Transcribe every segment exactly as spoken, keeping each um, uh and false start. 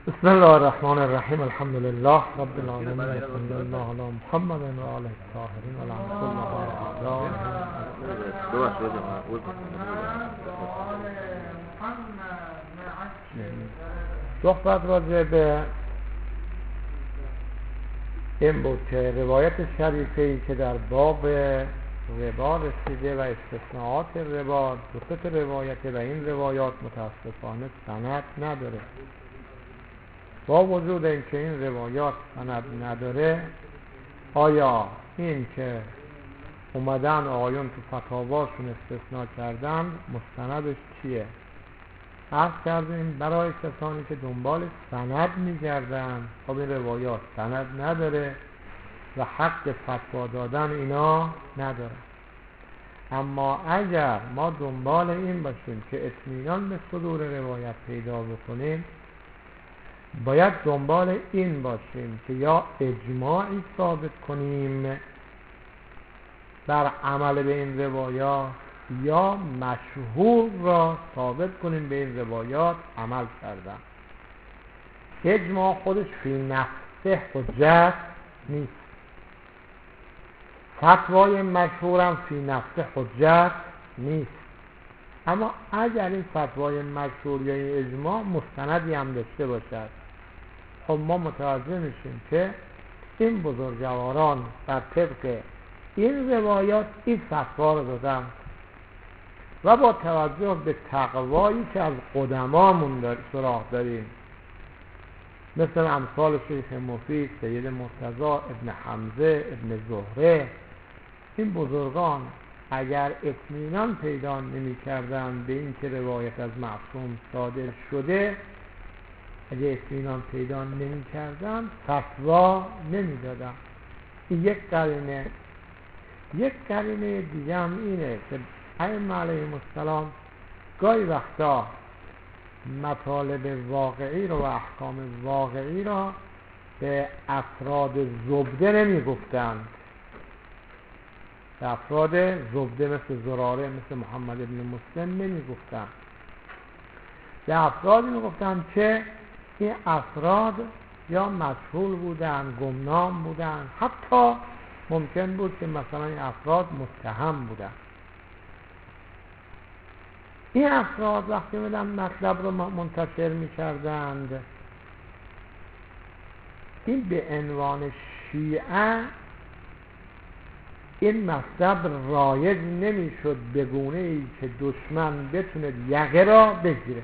بسم الله الرحمن الرحیم. الحمد لله رب العالمین و صلی الله علی محمد و آله الطاهرین و لعنت الله علی اعدائهم. صحبت راجع به این بود که روایت شریفه‌ای که در باب ربا رسیده و استثناءات ربا دو تا روایت و این روایات متاسفانه سند نداره. با وجود اینکه این روایات سند نداره، آیا این که اومدن آقایون تو فتاواشون استثناء کردن مستندش چیه؟ عرض کردیم برای کسانی که دنبال سند میگردن، خب این روایات سند نداره و حق فتوا دادن اینا نداره. اما اگر ما دنبال این باشیم که اطمینان به صدور روایت پیدا بکنیم، باید دنبال این باشیم که یا اجماعی ثابت کنیم بر عمل به این روایات، یا مشهور را ثابت کنیم به این روایات عمل کردن. اجماع خودش فی نفسه حجت نیست، فتوای مشهورم فی نفسه حجت نیست. اما اگر این فتوای مشهور یا این اجماع مستندی هم داشته باشد، خب ما متوجه میشیم که این بزرگواران بر طبق این روایات این فتوا رو دادن و با توجه به تقوایی که از قدمامون دار سراغ داریم، مثل امثال شیخ مفید، سید مرتضی، ابن حمزه، ابن زهره، این بزرگان اگر اطمینان پیدا نمی کردن به این که روایت از معصوم صادر شده، اگر اطمینان پیدا نمی کردن فتوا نمی دادن. این یک قرینه. یک قرینه دیگه هم اینه که ائمه علیهم السلام گاهی وقتا مطالب واقعی رو و احکام واقعی را به افراد زبده نمی گفتند. به افراد زبده مثل زراره، مثل محمد ابن مسلم نمی گفتند. به افراد می گفتند که این افراد یا مجهول بودن، گمنام بودن، حتی ممکن بود که مثلا این افراد متهم بودن. این افراد وقتی میدن مطلب رو منتشر میکردند، این به عنوان شیعه این مطلب رایج نمیشد به گونه ای که دشمن بتونه یقه را بگیره.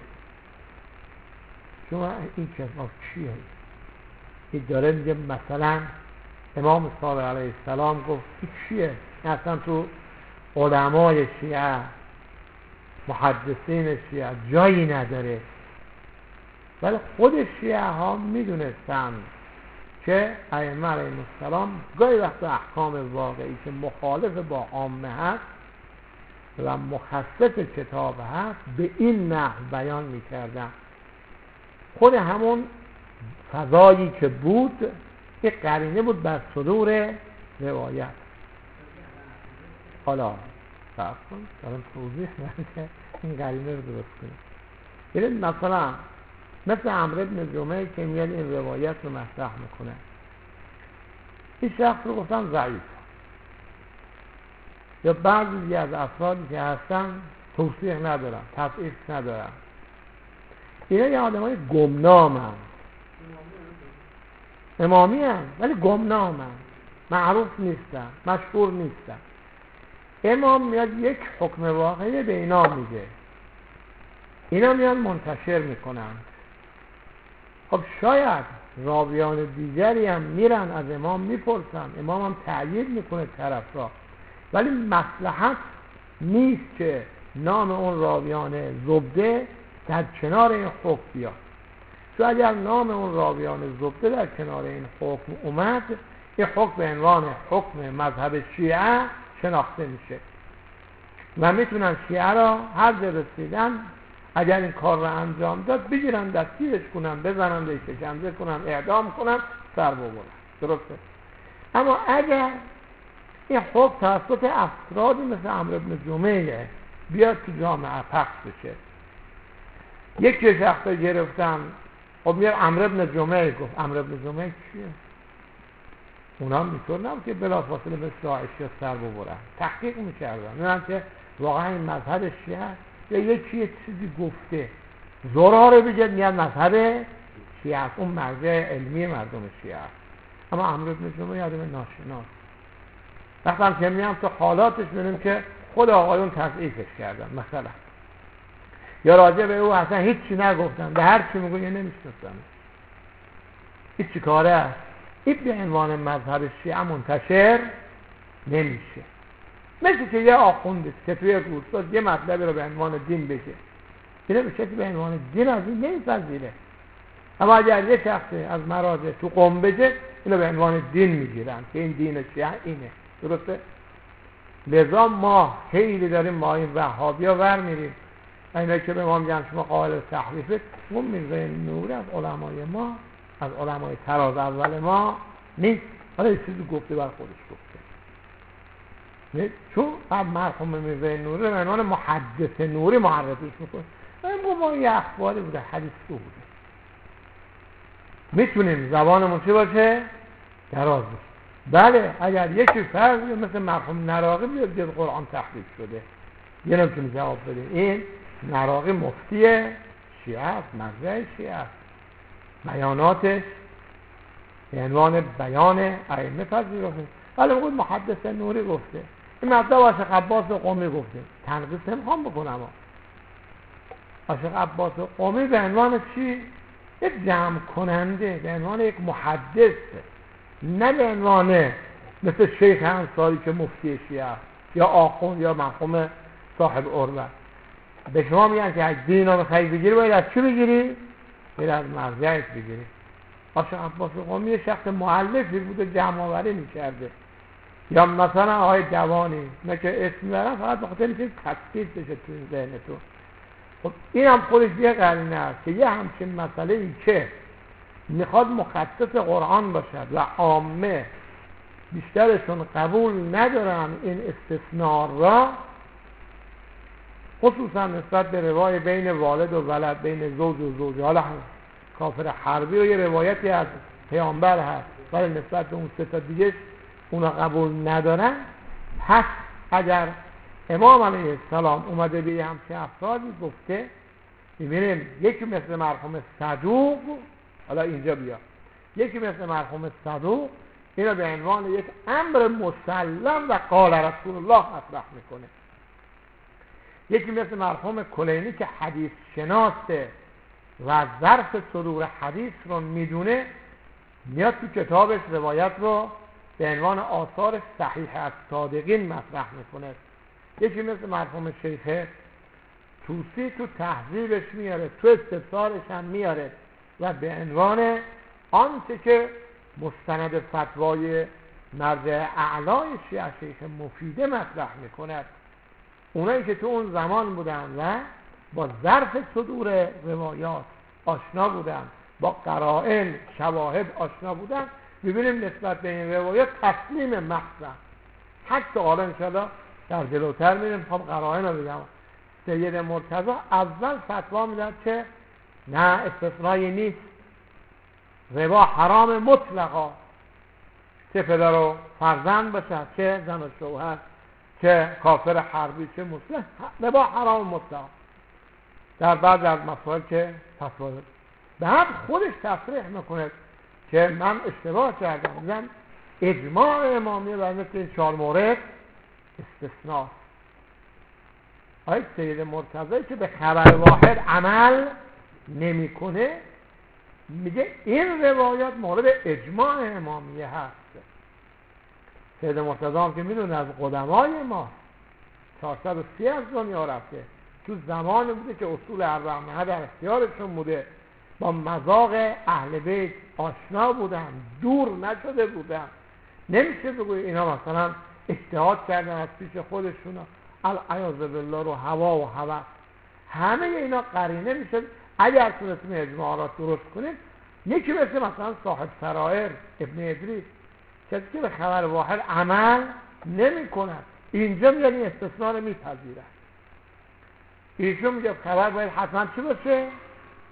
شما این کتاب چیه؟ این داره میگه مثلا امام صادق علیه السلام گفت این چیه؟ اصلا تو علمای شیعه، محدثین شیعه جایی نداره. ولی خود شیعه ها میدونستن که ائمه علیهم السلام گاهی وقت احکام واقعی که مخالف با عامه هست و مخصص کتاب هست به این نحو بیان میکردن. خود همون فضایی که بود یک قرینه بود بر صدور روایت. حالا صرف کن دارم توضیح میدم که این قرینه رو درست کنیم. یعنی مثلا مثل عمرو بن جمعه که میاد این روایت رو مطرح میکنه، این شخص رو گفتن ضعیف، یا بعضی از افرادی که هستن توصیح ندارن، تضعیف ندارن. اینا یه آدمای گمنام هم امامی هم ولی گمنام هم، معروف نیستن، مشهور نیستن. امام میاد یک حکم واقعی به اینا میگه، اینا میاد منتشر میکنن. خب شاید راویان دیگری هم میرن از امام میپرسن، امام هم تأیید میکنه طرف را، ولی مصلحت نیست که نام اون راویان زبده در کنار این حکم بیاد. چون اگر نام اون راویان زبده در کنار این حکم اومد، این حکم به عنوان حکم مذهب شیعه شناخته میشه و میتونن شیعه را هر جا رسیدن اگر این کار را انجام داد بگیرن دستگیرش کنن، بزنن به شکنجه کنن، اعدام کنن، سر ببرن. درسته؟ اما اگر این حکم توسط افرادی مثل عمرو بن جمعه بیاد تو جامعه پخش بشه، یک شخص گرفتن خب میاد عمرو بن جمعه گفت. عمرو بن جمعه کیه؟ اونا هم اینطور نبود که بلافاصله به داعش یا سر ببرن، تحقیق میکردن میدونن که واقعا این مذهب شیعه یا یکی یه چیزی گفته زورا رو بگید میاد مذهب شیعه است، اون مرجع علمی مردم شیعه است. اما عمرو بن جمعه آدم ناشناس. وقتی هم که میام تو حالاتش ببینیم که خود آقایون تضعیفش کردن، مثلا یا راجع به او اصلا هیچی نگفتن، به هر چی میگه نمیشناسن، هیچی کاره است. این به عنوان مذهب شیعه منتشر نمیشه. مثل که یه آخوند که توی روستا یه مطلبی رو به عنوان دین بگه، اینه به شکل به عنوان دین از این نمیپذیره. اما اگر یه شخصی از مراجع تو قم بگه، اینو به عنوان دین میگیرن که این دین شیعه اینه. درسته؟ لذا ما خیلی داریم ما این وهابیا ور میریم، اینایی که به ما میگن شما قائل تحریفه. اون میرزای نوری از علمای ما، از علمای تراز اول ما نیست. حالا یه چیزی گفته بر خودش گفته، نه؟ چون بعد مرحوم میرزای نوری به عنوان محدث نوری معرفیش میکنه. این ما یه اخباری بوده، حدیث تو بوده. میتونیم زبانمون چی باشه؟ دراز باشه. بله اگر یکی فرض مثل مرحوم نراقی بیاد بگه قرآن تحریف شده، یه نمیتونی جواب بده. این نراقی مفتی شیعه است، مرجع شیعه است، بیاناتش به عنوان بیان ائمه پذیرفته. ولی خود محدث نوری گفته، این مطلب عاشق عباس قمی گفته. تنقیص نمیخوام بکنم. عاشق عباس قمی به عنوان چی؟ یک جمع کننده، به عنوان یک محدث، نه به عنوان مثل شیخ انصاری که مفتی شیعه است یا آخوند یا مرحوم صاحب عروه. به شما میگن که اگه دین رو میخوایی بگیری باید از چی بگیری؟ باید از مرجعت بگیری. عاشق عباس قمی یه شخص مؤلفی بوده، جمع آوری میکرده. یا مثلا آقای جوانی نه که اسم برن فقط بخاطر اینکه تثبیت بشه تو ذهنتون. خب این هم خودش یه قرینه است که یه همچین مسئله ای که میخواد مخصص قرآن باشد و عامه بیشترشون قبول ندارن این استثناء را، خصوصا نسبت به روای بین والد و ولد، بین زوج و زوج. حالا کافر حربی و یه روایتی از پیامبر هست ولی نسبت به اون سه تا دیگه اونا قبول ندارن. پس اگر امام علیه السلام اومده به یه همچین افرادی گفته، میبینیم یکی مثل مرحوم صدوق، حالا اینجا بیا، یکی مثل مرحوم صدوق اینو به عنوان یک امر مسلم و قال رسول الله مطرح میکنه. یکی مثل مرحوم کلینی که حدیث شناسه و ظرف صدور حدیث رو میدونه، میاد تو کتابش روایت رو به عنوان آثار صحیح از صادقین مطرح میکنه. یکی مثل مرحوم شیخ توسی تو تهذیبش میاره، تو استفسارش هم میاره و به عنوان آنچه که مستند فتوای مرجع اعلای شیعه شیخ مفیده مطرح میکند. اونایی که تو اون زمان بودن و با ظرف صدور روایات آشنا بودن، با قرائن شواهد آشنا بودن، ببینیم نسبت به این روایات تسلیم محض. حتی حالا انشاءالله در جلوتر میریم خب قرائن رو بگم. سید مرتضی اول فتوا میدن که نه استثنایی نیست، ربا حرام مطلقا، چه پدر و فرزند باشد، چه زن و شوهر، چه کافر حربی، چه مسلم، ربا حرام مطلقا. در بعض از مسائل که فتوا داد، بعد خودش تصریح میکنه که من اشتباه کردم، میگن اجماع امامیه بر مثل این چهار مورد استثناء. آقای سید مرتضی که به خبر واحد عمل نمیکنه، میگه این روایات مورد اجماع امامیه هست. سید مرتضی هم که میدونه از قدمای ما چهارصد و سی از دنیا رفته، تو زمانی بوده که اصول اربعه در اختیارشون بوده، با مذاق اهل بیت آشنا بودن، دور نشده بودن. نمیشه بگوی اینا مثلا اجتهاد کردن از پیش خودشون، العیاذ بالله رو هوا و هوا. همه اینا قرینه میشه اگر تونستیم اجماعات درست کنیم. یکی مثل مثلا صاحب سرایر ابن ادریس، کسی که به خبر واحد عمل نمی کند، اینجا میاد این استثناء رو میپذیرد. ایشون میگه خبر باید حتما چی باشه؟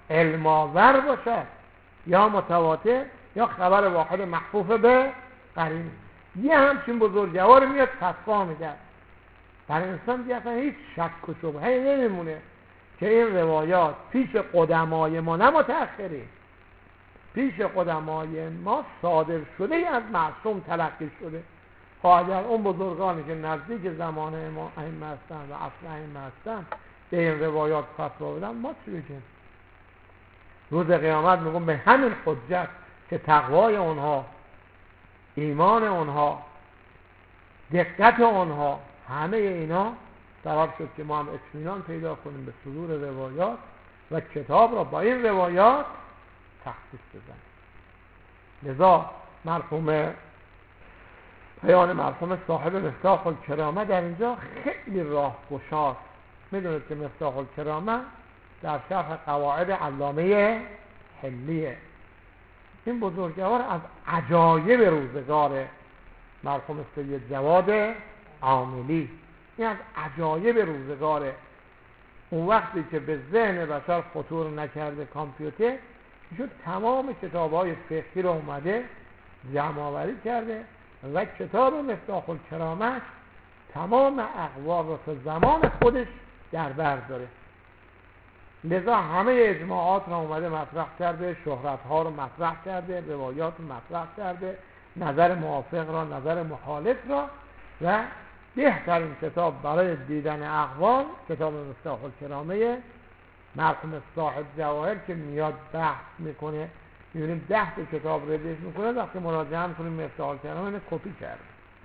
علم آور باشد یا متواتر یا خبر واحد محفوف به قرینه. یه همچین بزرگوار میاد فتوا میده، برای انسان دیگه اصلا هیچ شک و شبهه‌ای نمیمونه که این روایات پیش قدمای ما، نه متأخرین، پیش قدمای ما صادر شده از معصوم تلقی شده. خب اگر اون بزرگانی که نزدیک زمان ما ائمه هستن و اصل ائمه هستن به این روایات فتوا بدن، ما چی بگیم؟ روز قیامت میگم به همین حجت که تقوای اونها، ایمان اونها، دقت اونها، همه اینا سبب شد که ما هم اطمینان پیدا کنیم به صدور روایات و کتاب را با این روایات تخصیص بزنیم. لذا مرحوم بیان مرحوم صاحب مفتاح الکرامه در اینجا خیلی راه گشاست. میدونید که مفتاح الکرامه در شرح قواعد علامه حلیه. این بزرگوار از عجایب روزگار مرحوم سید جواد عاملی، این از عجایب روزگاره. اون وقتی که به ذهن بشر خطور نکرده کامپیوتر، ایشون تمام کتاب‌های فقهی رو اومده جمع آوری کرده و کتاب مفتاح الکرامه تمام اقوال رو تا زمان خودش در بر داره. لذا همه اجماعات رو اومده مطرح کرده، شهرت‌ها رو مطرح کرده، روایات رو مطرح کرده، نظر موافق را، نظر مخالف را، و بهترین کتاب برای دیدن اقوال کتاب مفتاح الکرامه مرحوم صاحب جواهر که میاد بحث میکنه، میبینیم ده تا کتاب ردیف میکنه، وقتی مراجعه میکنیم مفتاح الکرامه اینه کپی کرده.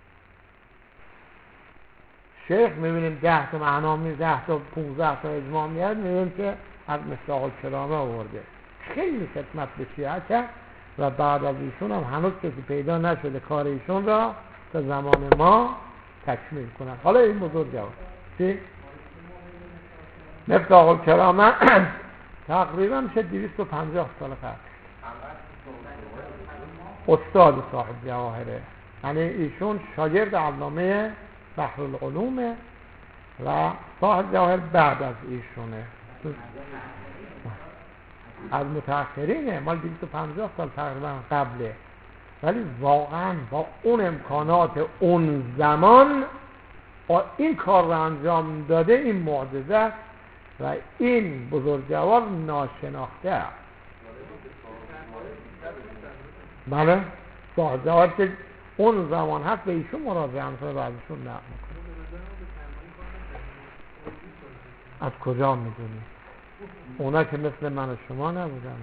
شیخ میبینیم ده تا معنا می ده تا پونزده تا اجماع میاد، میبینیم که از مفتاح الکرامه آورده. خیلی خدمت به شیعه کرد و بعد از ایشون هم هنوز کسی پیدا نشده کار ایشون را تا زمان ما تکمیل کنند. حالا این بزرگ جواب چی؟ مفتاح الکرامه تقریبا میشه دویست و پنجاه سال قبل استاد صاحب جواهره، یعنی ایشون شاگرد علامه بحرالعلومه و صاحب جواهر بعد از ایشونه، از متأخرینه، مال دویست و پنجاه سال تقریبا قبله، ولی واقعا با اون امکانات اون زمان این کار رو انجام داده. این معجزه و این بزرگوار ناشناخته است. بله صاحب جواهر که اون زمان هست به ایشون مراجعه میکنه و ازشون نقل میکنه. از کجا میدونی؟ اونا که مثل من و شما نبودن.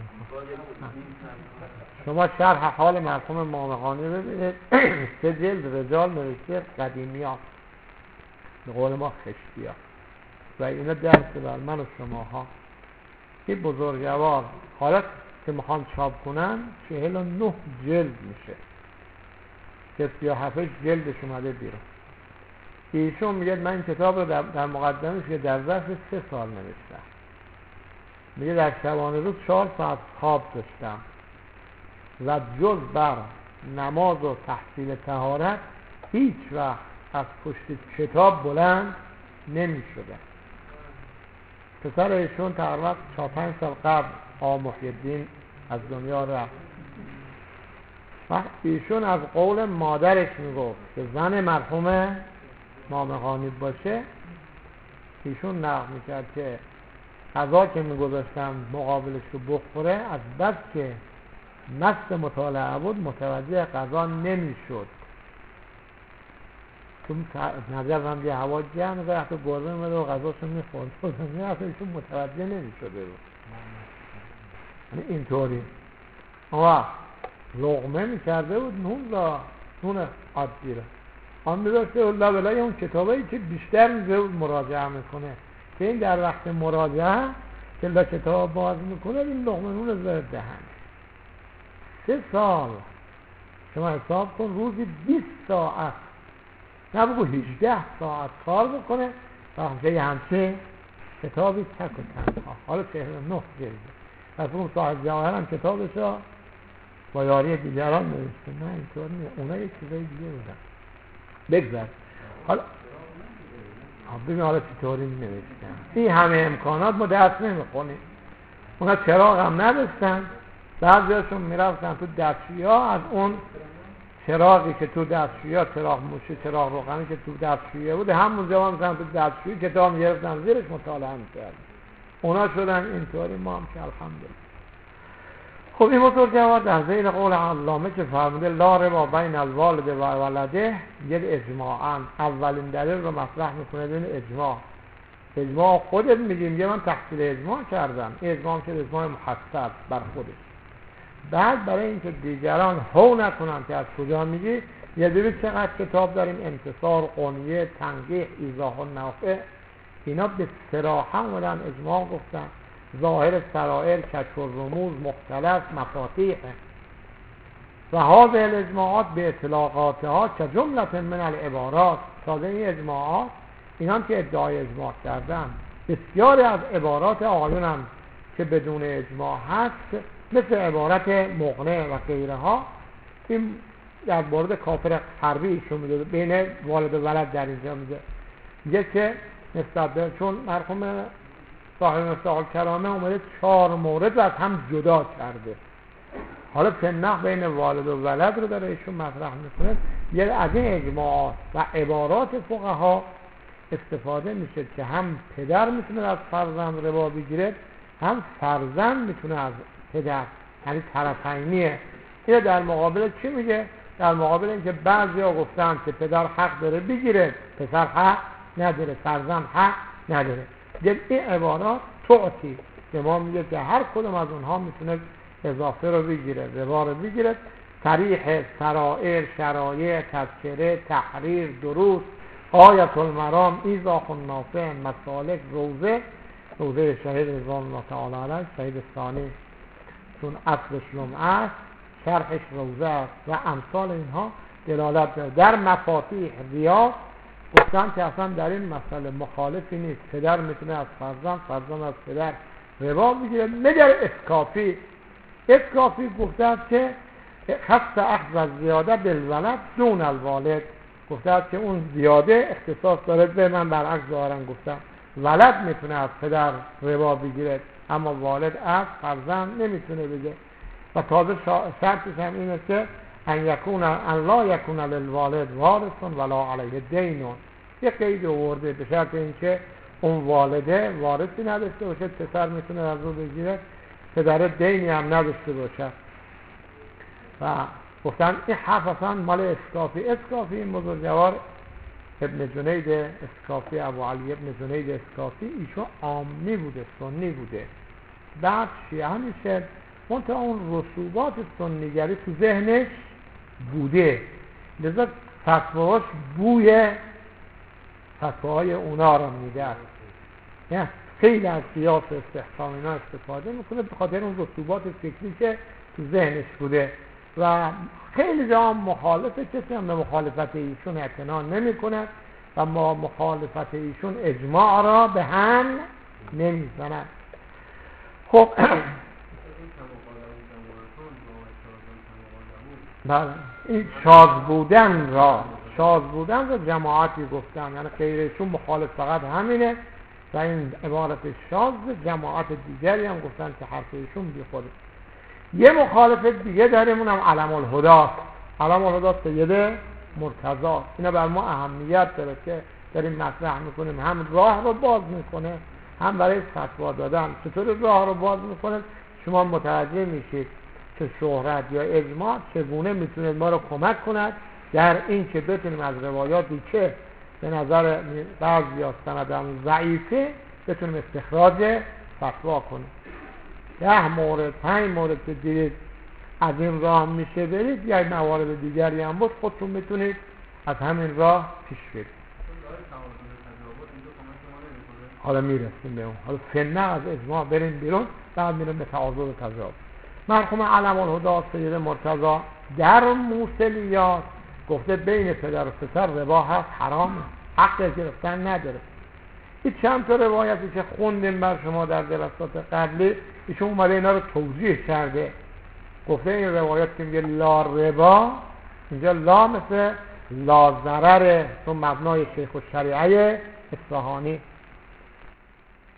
شما شرح حال مرحوم مامقانی ببینید، سه جلد رجال نوشته قدیمی ها، به قول ما خشتی ها، و اینا درس بر من و شما ها. این بزرگوار حالت که میخوان چاپ کنن چهل و نه جلد میشه که سی و هفت جلدش اومده بیرون. ایشون میگه من این کتاب رو در, در مقدمش که در ظرف سه سال نوشتم. میگه در شبانه روز چهار ساعت خواب داشتم و جز بر نماز و تحصیل طهارت هیچ وقت از پشت کتاب بلند نمی شده. پسر ایشون تقریبا چهار پنج سال قبل آقا محی‌الدین از دنیا رفت و ایشون از قول مادرش میگفت که زن مرحوم مامقانی باشه، ایشون نقل میکرد که غذا که میگذاشتم مقابلش رو بخوره، از بس که مست مطالعه بود متوجه غذا نمیشد. چون نجف هم یه هوا جمع و حتی گربه میمده و غذاشو میخورد، حتی ایشون متوجه نمیشده بود. اینطوری اما لقمه میکرده بود نون را، نون عادی را آن میداشته لابلای اون کتابایی که بیشتر میده بود مراجعه میکنه، که این در وقت مراجعه که لا کتاب باز میکنه این لقمه نون رو زرد دهن. سه سال شما حساب کن، روزی بیست ساعت نه بگو هجده ساعت کار بکنه و همچه همچه کتابی تک و تنها. حالا چهل و نه جلده. پس اون صاحب جواهر هم کتابش را با یاری دیگران نوشته. نه اینطور نیست، اونا یک چیزای دیگه بودن. بگذار حالا ببین حالا چطوری نوشتن. این همه امکانات ما درس نمیخونیم. اونا چراغ هم نداشتن، بعضیاشون میرفتن تو دستشویی ها، از اون چراغی که تو دستشویی ها، چراغ موشی، چراغ روغنی که تو دستشویی بود، همون زمان مثلا تو دستشویی کتاب گرفتن زیرش مطالعه می‌کردن. اونا شدن اینطوری، ما هم که الحمدلله. خب این بزرگوار در ذیل قول علامه که فرموده لا ربا بین الوالد و ولده، یه اجماعاً اولین دلیل رو مطرح میکنه دین اجماع. اجماع خودت میگیم یه من تحصیل اجماع کردم، اجماع که اجماع محصل بر خودش. بعد برای اینکه دیگران هو نکنن که از کجا میگی، یه دیوی چقدر کتاب داریم، انتصار، قنیه، تنقیح، ایضاح النافع، اینا به صراحه اومدن اجماع گفتن. ظاهر سرائر، کشف الرموز، مختلف، مفاتیح و هذه الاجماعات به اطلاقاتها که جملت من العبارات. تازه این اجماعات، اینا که ادعای اجماع کردن، بسیاری از عبارات آقایون هم که بدون اجماع هست، مثل عبارت مقنع و غیره ها، این در مورد کافر حربی ایشون میده، بین والد و ولد در اینجا میده، میگه که نسبت به، چون مرحوم صاحب مفتاح الکرامه اومده چهار مورد از هم جدا کرده، حالا تنخ بین والد و ولد رو داره ایشون مطرح میکنه. یه از این اجماعات و عبارات فقها استفاده میشه که هم پدر میتونه از فرزند ربا بگیره، هم فرزند میتونه از پدر، یعنی طرفینیه. این در مقابل چی میگه؟ در مقابل اینکه بعضی ها گفتن که پدر حق داره بگیره، پسر حق نداره، فرزند حق نداره. این عبارات تعطی به ما میگه که هر کدوم از اونها میتونه اضافه رو بگیره، ربا رو بگیره. صریح، سرائر، شرایع، تذکره، تحریر، دروس، آیت المرام، ایضاح النافع، مسالک، روزه، روزه شهید رضوان الله تعالی علیه، شهید ثانی چون اصلش لمعه است، شرحش روزه است و امثال اینها دلالت داره. در مفاتیح ریاض گفتن که اصلا در این مسئله مخالفی نیست، پدر میتونه از فرزند، فرزند از پدر ربا بگیره. مگر اسکافی، اسکافی گفته که خص اخذ از زیاده بالولد دون الوالد، گفته که اون زیاده اختصاص داره به، من برعکس ظاهرا گفتم ولد میتونه از پدر ربا بگیره اما والد از فرزند نمیتونه بگه. و تازه شرطش هم اینه که ان یکون ان لا یکون للوالد وارث ولا علیه دین، یک قید آورده به شرط اینکه اون والده وارثی نداشته باشه، پسر میتونه از رو بگیره، پدر دینی هم نداشته باشه. و گفتن این حرف اصلا مال اسکافی. اسکافی این بزرگوار ابن جنید اسکافی، ابو علی ابن جنید اسکافی، ایشون عامی بوده، سنی بوده، بعد شیعه میشه، منتها اون رسوبات سنیگری تو ذهنش بوده، لذا فتواش بوی فتواهای اونا رو میده. یعنی خیلی از قیاس استحکام اینا استفاده میکنه به خاطر اون رسوبات فکری که تو ذهنش بوده و خیلی جا مخالف کسی هم به مخالفت ایشون اعتنا نمی کنه و ما مخالفت ایشون اجماع را به هم نمی زند. خب بله، این شاذ بودن را شاذ بودن را جماعتی گفتن، یعنی غیرشون مخالف فقط همینه و این عبارت شاذ. جماعت دیگری هم گفتن که حرفشون بی خوده. یه مخالفت دیگه داریم، اونم علم الهداست. علم الهداست سید مرتضی. اینا بر ما اهمیت داره که داریم مطرح میکنیم، هم راه رو باز میکنه هم برای فتوا دادن. چطور راه رو باز میکنه؟ شما متوجه میشید که شهرت یا اجماع چگونه میتونه ما رو کمک کند در این که بتونیم از روایاتی که به نظر بعضی ها سندم ضعیفه بتونیم استخراج فتوا کنیم. ده مورد، پنج مورد که دیدید از این راه میشه برید، یا موارد دیگری هم بود خودتون میتونید از همین راه پیش برید. حالا میرسیم به اون. حالا فنه از اجماع بریم بیرون، بعد میریم به تعارض و تضاد. مرحوم علم الهدی سید مرتضی در موصلیات گفته بین پدر و پسر ربا هست، حرام، حق گرفتن نداره. این چند تا روایتی که خوندیم بر شما در جلسات قبلی، ایشون اومده اینا رو توضیح کرده. گفته این روایت که میگه لا ربا، اینجا لا مثل لا ضرره، چون مبنای شیخ الشریعه اصفهانی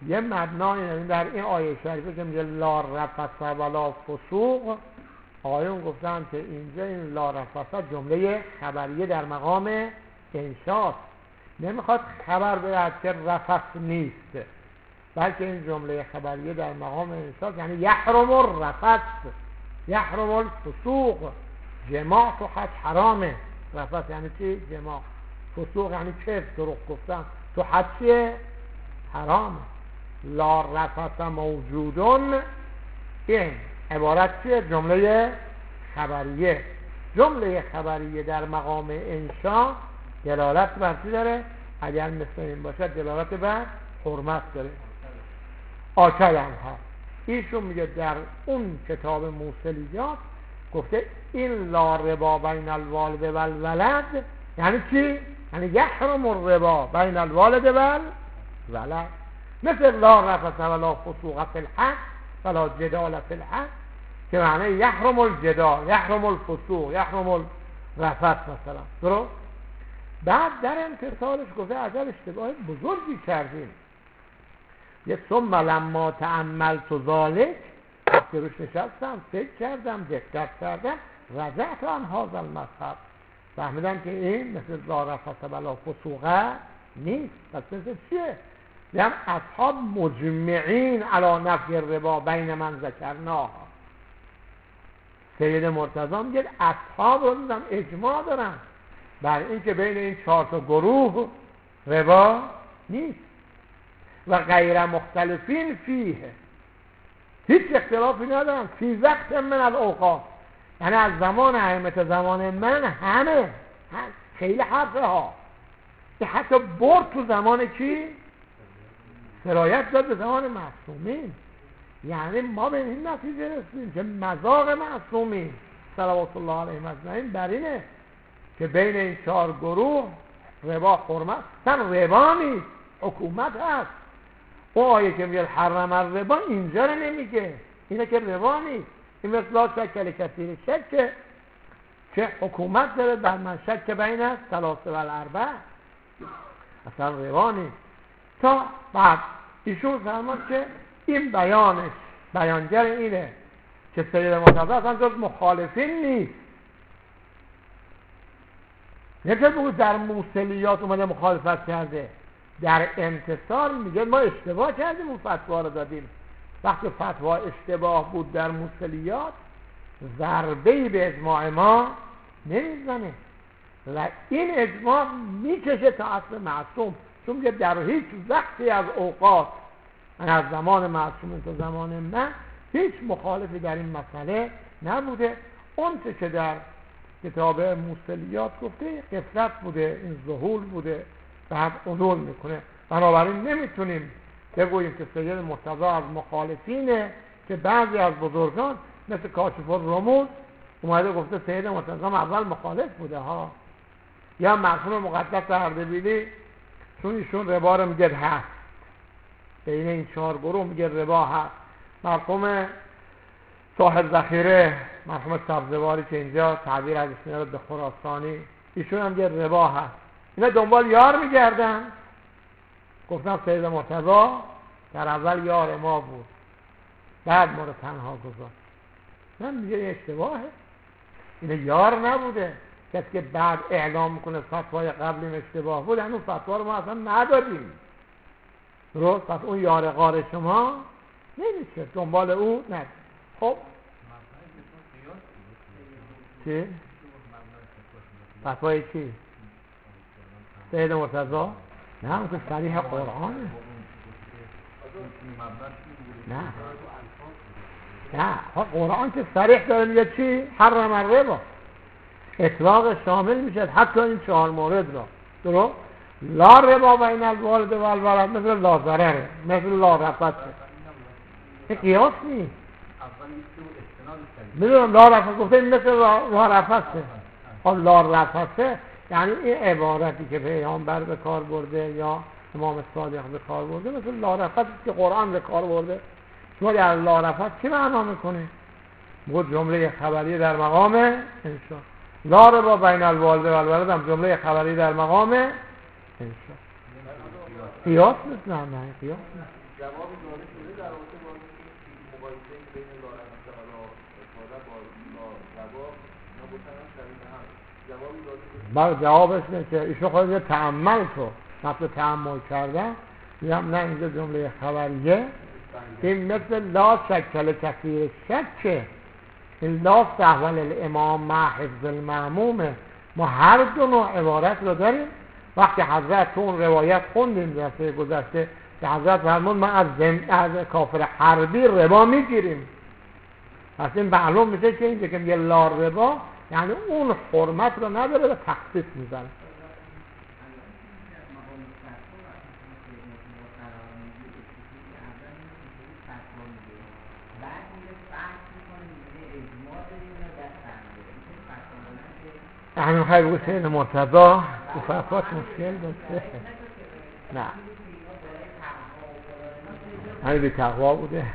یه مبنای در این آیه شریفه که میگه لا رفث ولا فسوق، آیون گفتن که اینجا این لا رفث جمله خبریه در مقام انشاست، نمیخواد خبر بدهد که رفث نیست، بلکه این جمله خبریه در مقام انشاست، یعنی یحرم الرفث یحرم الفسوق، جماع تو حج حرامه. رفث یعنی چی؟ جماع. فسوق یعنی چه؟ دروغ گفتن. تو حج چیه؟ حرامه. لا رفث موجودون، این عبارت چیه؟ جمله خبریه. جمله خبریه در مقام انشا دلالت بر چی داره؟ اگر مثل این باشه دلالت بر حرمت داره. آکل هم هست. ایشون میگه در اون کتاب موصلیات گفته این لا ربا بین الوالد و الولد، یعنی چی؟ یعنی یحرم الربا بین الوالد و الولد، مثل لا رفث ولا فسوق فی الحج ولا جدال فی الحج، که معنی یحرم الجدال، یحرم الفسوق، یحرم الرفث مثلا. درست؟ بعد در امتصالش گفته عجب اشتباه بزرگی کردیم. یه ثم لما تأملت ذالک، وقتی روش نشستم فکر کردم دقت کردم، رجعت عن هذا المذهب، فهمیدم که این مثل لا رفث ولا فسوق نیست. پس مثل چیه؟ دیدم اصحاب مجمعین علی نفی الربا بین من ذکرناها. سید مرتضی میگه اصحاب رو دیدم اجماع دارن بر این که بین این چهار تا گروه ربا نیست و غیر مختلفین فیه، هیچ اختلافی ندارن. فی وقت من الاوقات، یعنی از زمان ائمه زمان من همه خیلی حرفه ها، که حتی برد تو زمان کی؟ سرایت داد به زمان معصومین. یعنی ما به این نتیجه رسیدیم که مذاق معصومین صلوات الله علیهم اجمعین بر اینه که بین این چهار گروه ربا حرمت، اصلا ربا نیست، حکومت هست. اون آیه که میگه حرم الربا اینجا رو نمیگه، اینه که ربا نیست. این مثل لا شک کثیر شک، که حکومت داره بر من شک بین است ثلاثه و الاربع، اصلا ربا نیست. تا بعد ایشون فرمود که این بیانش، بیانگر اینه که سید مرتضی اصلا جز مخالفین نیست. نمیشه بگو در موصلیات اومده مخالفت کرده، در انتصار میگه ما اشتباه کردیم اون فتوا رو دادیم. وقتی فتوا اشتباه بود در موصلیات، ضربه‌ای به اجماع ما نمیزنه و این اجماع میکشه تا اصل معصوم، چون میگه در هیچ وقتی از اوقات، از زمان معصوم تا زمان من، هیچ مخالفی در این مسئله نبوده. اون که در کتاب موصلیات گفته غفلت بوده، این ذهول بوده، بعد عدول میکنه. بنابراین نمیتونیم بگوییم که سید مرتضی از مخالفینه، که بعضی از بزرگان مثل کاشف الرموز اومده گفته سید مرتضی اول مخالف بوده ها. یا مرحوم مقدس اردبیلی، چون ایشون ربا رو میگه هست، بین این چهار گروه میگه ربا هست. مرحوم صاحب ذخیره، مرحوم سبزواری که اینجا تعبیر ازش میاد به خراسانی، ایشون هم میگه ربا هست. اینا دنبال یار میگردن. گفتم سید مرتضی در اول یار ما بود، بعد ما رو تنها گذاشت. من میگه این اشتباهه، این یار نبوده. کسی که بعد اعلام میکنه فتوای قبلی اشتباه بود، هنوز فتوا رو ما اصلا ندادیم. درست؟ پس اون یار غار شما نمیشه، دنبال او ند. خب چی؟ فتوای چی؟ سید مرتضی؟ نه اون که صریح قرآنه. نه نه قرآن که صریح داره میگه چی؟ حرم الربا، اطلاق شامل میشه حتی این چهار مورد را. درست؟ لا ربا بین الوالد و الولد مثل لا ضرره، مثل لا رفث. این قیاس نیست. میدونم لا رفث گفته این مثل لا رفثه. لا رفثه یعنی این عبارتی که پیامبر به کار برده یا امام صادق به کار برده مثل لا رفث که قرآن به کار برده. شما در لا رفث چی معنا میکنه؟ بود جمله خبری در مقام انشاء. لا ربا بین الوالد و الولد هم جمله خبری در مقام انشاء. قیاس نیست. نه نه قیاس نیست. جوابی داده شده در واقع با مقایسه بین لارنس و افاده با جواب اینا گفتن هم شبیه هم جوابی داده شده. بله جوابش اینه که ایشون خواهد یه تأمل تو مثل تأمل کردن میگم نه اینجا جمله خبریه این مثل لا شکل کثیر شکه این لا سهول الامام مع حفظ المعمومه. ما هر دو نوع عبارت رو داریم. وقتی حضرت تو اون روایت خوندیم دفعه گذشته که حضرت فرمود ما از, از کافر حربی ربا میگیریم. پس این معلوم میشه که اینجا که میگه لا ربا یعنی اون حرمت رو نداره و تخصیص میزنه. همین خیلی بگو سید مرتضی تو فتوات مشکل داشته نه همین بی تقوا بوده.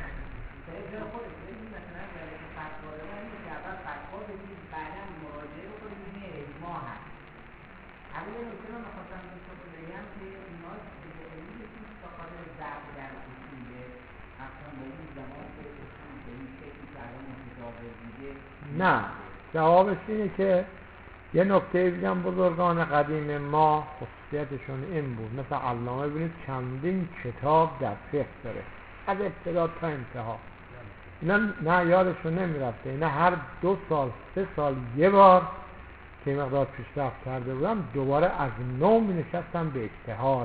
نه جوابش اینه که یه نکته بگم بزرگان قدیم ما خصوصیتشون این بود مثل علامه ببینید چندین کتاب در فقه داره از ابتدا تا انتها. اینا نه یادشون نمیرفته اینا هر دو سال سه سال یه بار که مقدار پیشرفت کرده بودم دوباره از نو می نشستم به اجتهاد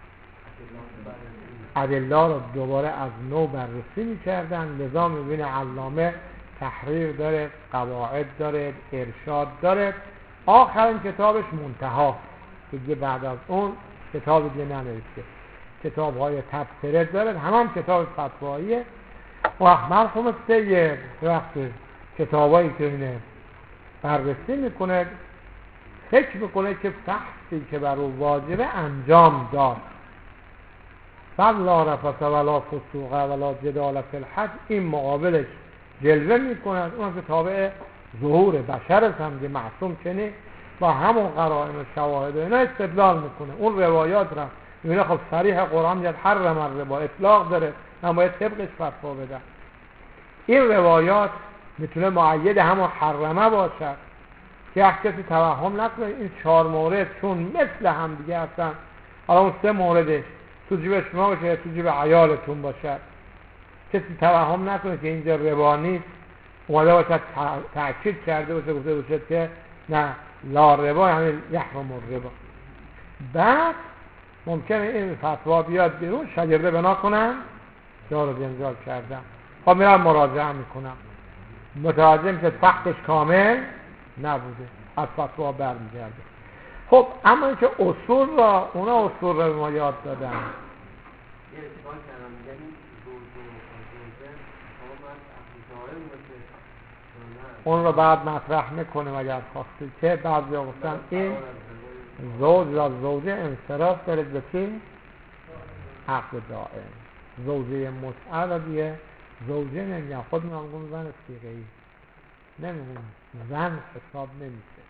ادله رو دوباره از نو بررسی می کردن. لذا می بینه علامه تحریر داره قواعد داره ارشاد داره آخرین کتابش منتها که بعد از اون کتاب دیگه ننوشته. کتاب های تبصره داره هم هم کتاب فتواییه. وقت مرحوم سید وقت کتابایی که اینه بررسی میکنه فکر میکنه که فحصی که بر او واجبه انجام داد فلا رفث ولا فسوق ولا جدال فی الحج این مقابلش جلوه میکنه. اون که تابع ظهور بشر است هم که معصوم چنین با همون قرائن و شواهد و اینا استدلال میکنه. اون روایات را میبینه خب صریح قرآن میاد حرم الربا اطلاق داره من باید طبقش فتوا بدم. این روایات میتونه معید همون حرمه باشد که اگه کسی توهم نکنه این چهار مورد چون مثل هم دیگه هستن حالا اون سه موردش تو جیب شما باشه تو جیب عیالتون باشد کسی توهم نکنه که اینجا ربا نیست اومده باشد تأکید کرده باشه گفته باشد که نه لا ربا یعنی یحرم الربا. بعد ممکنه این فتوا بیاد بیرون شاگرده بنا کنن جا رو جنجال کردن خب میرم مراجعه میکنم متوجه میشه فقطش کامل نبوده از فتوا برمیگرده. خب اما اینکه اصول را اونا اصول را به ما یاد دادن یه اتفاق کردم میگن این زوجه زوجه شما من باشه اون رو بعد مطرح میکنه اگر خواستی که بعضی ها گفتن این زوج یا زوجه انصراف داره به چی؟ عقد دائم. زوجه متعه را دیگه زوجه نمیگن خود میگن زن صیغه‌ای نمیگن زن حساب نمیشه